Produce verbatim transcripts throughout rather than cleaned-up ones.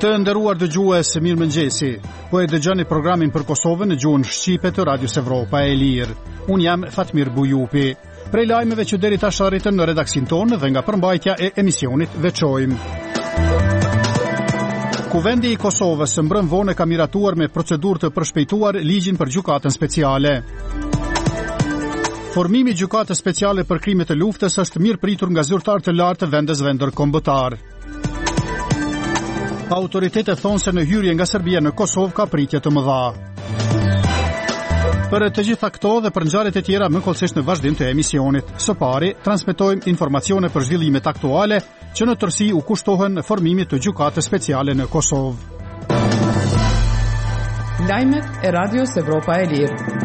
Të nderuar dëgjues, mirëmëngjesi. Po e dëgjoni programin për Kosovën në gjuhën shqipe të Radios Evropa e Lirë. Unë jam Fatmir Bujupi. Prej lajmeve që deri tash arritën në redaksin tonë dhe nga përmbajtja e emisionit veçojmë. Kuvendi i Kosovës mbrëm vonë ka miratuar me procedurë të përshpejtuar ligjin për gjykatën speciale. Formimi i gjykatës speciale për krimet e luftës është mirë pritur nga zyrtarë të lartë të vendesve ndërkombëtar. Autoritetet thonë se në hyrje nga Serbia në Kosovë ka pritje të mëdha. Për të gjitha këto dhe për ngjarjet e tjera më kollësisht në vazhdim të emisionit. Së pari, transmetojmë informacione për zhvillimet aktuale që në tërësi u kushtohen formimit të gjykatës speciale në Kosovë. Lajmet e Radios Evropa e Lirë.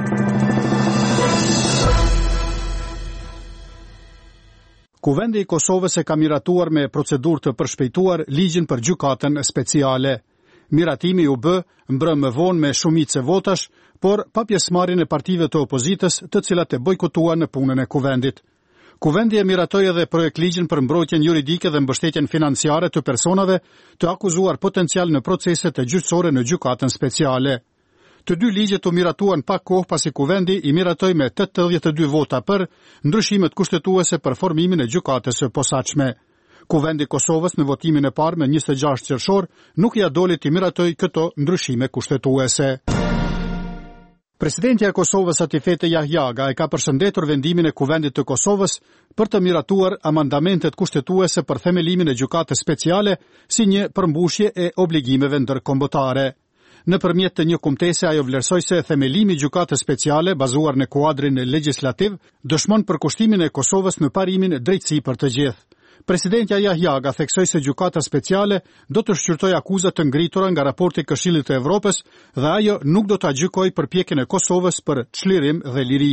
Kuvendi i Kosovës e ka miratuar me procedurë të përshpejtuar ligjin për gjykatën speciale. Miratimi u bë mbrëm më vonë me shumicë votash, por pa pjesëmarrjen e partive të opozitës, të cilat e bojkotuan në punën e kuvendit. Kuvendi e miratoi edhe projekt ligjin për mbrojtjen juridike dhe mbështetjen financiare të personave të akuzuar potencial në proceset e gjyqësore në gjykatën speciale. Të dy ligjet u miratuan pak kohë pasi kuvendi i miratoi me tetëdhjetë e dy vota për ndryshimet kushtetuese për formimin e gjykatës së posaçme. Kuvendi i Kosovës në votimin e parë me njëzet e gjashtë qershor nuk ia doli të miratoi këto ndryshime kushtetuese. Presidentja e Kosovës Atifete Jahjaga e ka përshëndetur vendimin e Kuvendit të Kosovës për të miratuar amandamentet kushtetuese për themelimin e gjykatës speciale si një përmbushje e obligimeve ndërkombëtare. Nëpërmjet të një kumtese ajo vlerësoi se themelimi i gjykatës speciale bazuar në kuadrin legjislativ dëshmon përkushtimin e Kosovës në parimin drejtësi për të gjithë. Presidentja Jahjaga theksoi se gjykata speciale do të shqyrtojë akuzat të ngritura nga raporti i Këshillit të Evropës dhe ajo nuk do ta gjykojë përpjekjen e Kosovës për çlirim dhe liri.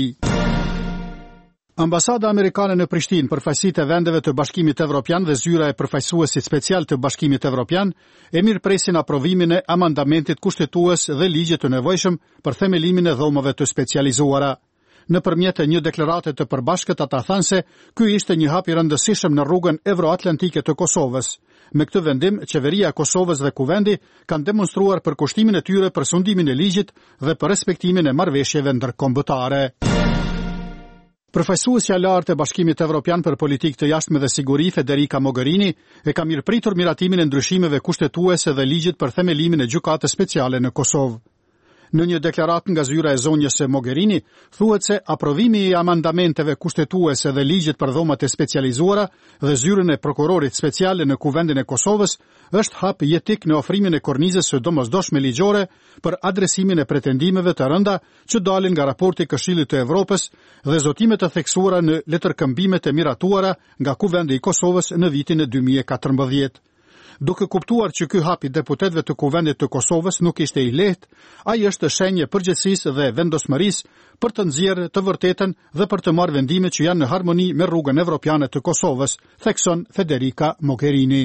Ambasada amerikane në Prishtinë, përfaqësitë e vendeve të Bashkimit Evropian dhe zyra e përfaqësuesit special të Bashkimit Evropian e mirëpresin aprovimin e amandamentit kushtetues dhe ligjet të nevojshëm për themelimin e dhomave të specializuara. Nëpërmjet një deklarate të përbashkët ata thanë se ky ishte një hap i rëndësishëm në rrugën evroatlantike të Kosovës. Me këtë vendim, qeveria e Kosovës dhe kuvendi kanë demonstruar përkushtimin e tyre për sundimin e ligjit dhe për respektimin e marrëveshjeve ndërkombëtare. Përfaqësuesja e lartë e Bashkimit Evropian për politikë të jashtme dhe siguri, Federica Mogherini, e ka mirëpritur miratimin e ndryshimeve kushtetuese dhe ligjit për themelimin e gjykatës speciale në Kosovë. Në një deklaratë nga zyra e zonjës së Mogherini, thuhet se aprovimi i amandamenteve kushtetuese dhe ligjit për dhomat e specializuara dhe zyrën e prokurorit speciale në Kuvendin e Kosovës është hap jetik në ofrimin e kornizës së domosdoshme ligjore për adresimin e pretendimeve të rënda që dalin nga raporti i Këshillit të Evropës dhe zotimet e theksuara në letërkëmbimet e miratuara nga Kuvendi i Kosovës në vitin e dy mijë e katërmbëdhjetë. Duke kuptuar që ky hap i deputetëve të Kuvendit të Kosovës nuk ishte i lehtë, ai është shenjë përgjegjësisë dhe vendosmërisë për të nxjerrë të vërtetën dhe për të marrë vendime që janë në harmoni me rrugën evropiane të Kosovës, thekson Federica Mogherini.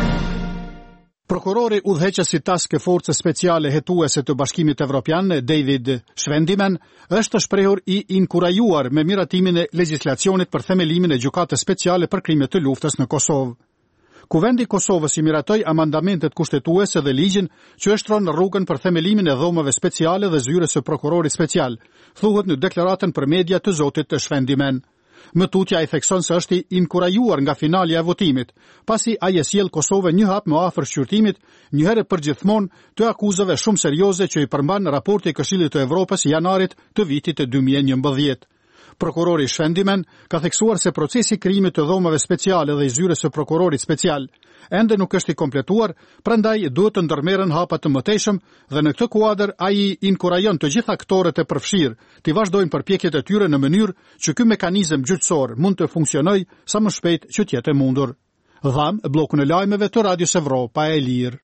Prokurori udhëheqës i task force speciale hetuese të Bashkimit Evropian, David Shvendiman, është shprehur i inkurajuar me miratimin e legjislacionit për themelimin e gjykatës speciale për krimet të luftës në Kosovë. Kuvendi i Kosovës i miratoi amandamentet kushtetuese dhe ligjin që e shtron rrugën për themelimin e dhomave speciale dhe zyrës së prokurorit special, thuhet në deklaratën për media të zotit të Shvendimen. Më tutja i thekson se është i inkurajuar nga finalja e votimit, pasi ai e sjell Kosovën një hap më afër shqyrtimit, një herë përgjithmonë të akuzave shumë serioze që i përmban raporti i Këshillit të Evropës i janarit të vitit të dy mijë e njëmbëdhjetë. Prokurori Shvendimen ka theksuar se procesi i krijimit të dhomave speciale dhe i zyrës së prokurorit special ende nuk është i kompletuar, prandaj duhet të ndërmerren hapa të mëtejshëm dhe në këtë kuadër ai inkurajon të gjitha aktorët e përfshirë të vazhdojnë përpjekjet e tyre në mënyrë që ky mekanizëm gjyqësor mund të funksionojë sa më shpejt që të jetë e mundur. Dham bllokun e lajmeve të Radios Evropa e Lirë.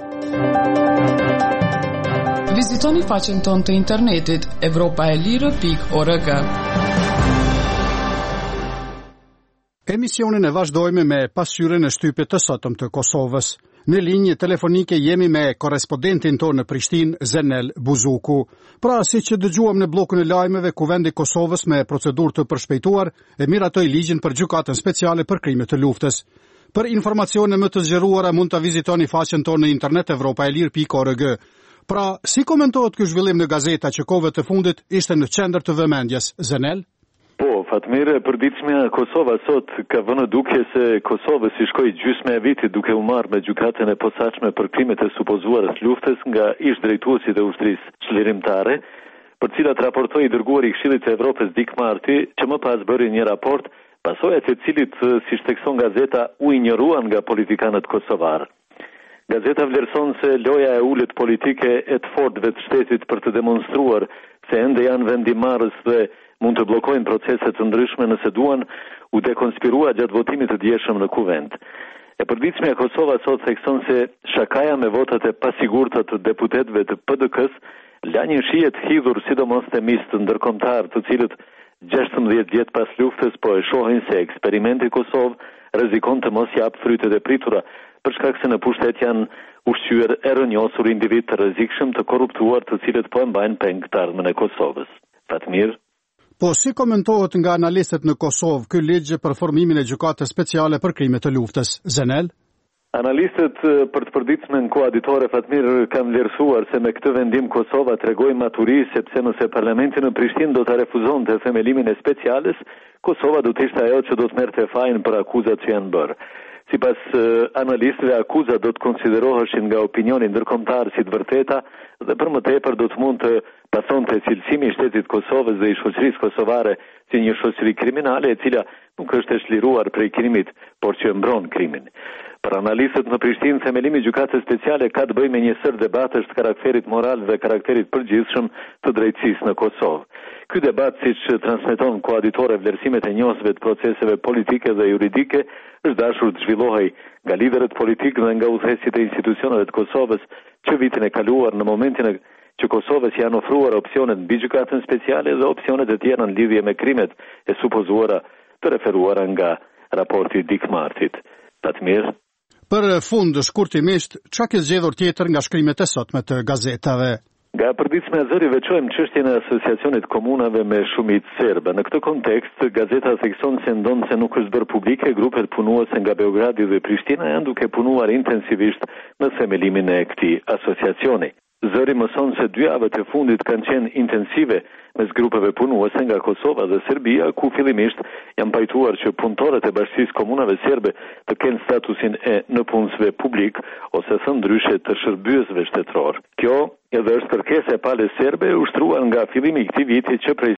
Vizitoni faqen tonë të internetit evropaelire pikë org. Emisionin e vazhdojmë me pasqyrën e shtypit të sotëm të Kosovës. Në linjë telefonike jemi me korrespondentin tonë në Prishtinë, Zenel Buzuku. Pra, si që dëgjuam në bllokun e lajmeve, Kuvendi i Kosovës me procedurë të përshpejtuar e miratoi ligjin për gjykatën speciale për krimet të luftës. Për informacione më të zgjeruara mund ta vizitoni faqen tonë në internet evropaelir pikë org. Pra, si komentohet ky zhvillim në gazeta që kohëve të fundit ishte në qendër të vëmendjes? Zenel? Po, Fatmir, e përditshmja Kosova sot ka vënë duke se Kosova si shkoi gjysmë e vitit duke u marrë me gjykatën e posaçme për krimet e supozuara të luftës nga ish drejtuesit e ushtrisë çlirimtare, për cilat raportoi i dërguari i Këshillit të Evropës Dick Marty, që më pas bëri një raport pasojat e cilit, si shtekson gazeta, u injoruan nga politikanët kosovar. Gazeta vlerëson se loja e ulët politike e të fortëve të shtetit për të demonstruar se ende janë vendimarrës dhe mund të bllokojnë procese të ndryshme nëse duan, u dekonspirua gjatë votimit të dieshëm në kuvent. E përditshmja Kosova sot thekson se shakaja me votat e pasigurta të deputetëve të P D K-s la një shije të hidhur sidomos temis të ndërkombëtar, të cilët gjashtëmbëdhjetë vjet pas luftës po e shohin se eksperimenti Kosovë rrezikon të mos jap frytet e pritura, për shkak se në pushtet janë ushqyer e rënjosur individ të rrezikshëm të korruptuar, të cilët po e mbajnë peng të ardhmen e Kosovës. Fatmir? Po si komentohet nga analistët në Kosovë ky ligj për formimin e gjykatës speciale për krimet të luftës? Zenel? Analistët për të përditshmën koaditore Fatmir kanë vlerësuar se me këtë vendim Kosova tregoi maturi, sepse nëse parlamenti në Prishtinë do ta refuzonte themelimin e speciales, Kosova do të ishte ajo që do të merrte fajin për akuzat që janë bërë. Sipas analistëve, akuzat do të konsideroheshin nga opinioni ndërkombëtar si të vërteta dhe për më tepër do të mund të pasonte cilësimi i shtetit Kosovës dhe i shoqërisë kosovare si një shoqëri kriminale e cila nuk është e çliruar prej krimit, por që mbron krimin. Për analistët në Prishtinë, themelimi i gjykatës speciale ka të bëjë me një sër debatesh të karakterit moral dhe karakterit përgjithshëm të drejtësisë në Kosovë. Ky debat, siç transmeton koaditore vlerësimet e njohësve të proceseve politike dhe juridike, është dashur të zhvillohej nga liderët politikë dhe nga udhëheqësit e institucioneve të Kosovës që vitin e kaluar, në momentin e që Kosovës janë ofruar opsionet mbi gjykatën speciale dhe opsionet e tjera në lidhje me krimet e supozuara të referuara nga raporti Dick Martyt. Fatmir? Për fund, shkurtimisht, çka ke zgjedhur tjetër nga shkrimet e sotme të gazetave? Nga përditshmja e zëri veçojmë çështjen e asociacionit komunave me shumicë serbe. Në këtë kontekst, gazeta thekson se ndonë se nuk është bërë publike, grupet punuese nga Beogradi dhe Prishtina janë duke punuar intensivisht në themelimin e këtij asociacioni. Zëri mëson se dy javët e fundit kanë qenë intensive mes grupeve punuese nga Kosova dhe Serbia, ku fillimisht janë pajtuar që punëtorët e Bashkisë Komunave Serbe të kenë statusin e nëpunësve publik ose thënë ndryshe të shërbyesve shtetëror. Kjo edhe është kërkesa e palës serbe ushtruar nga fillimi i këtij viti që prej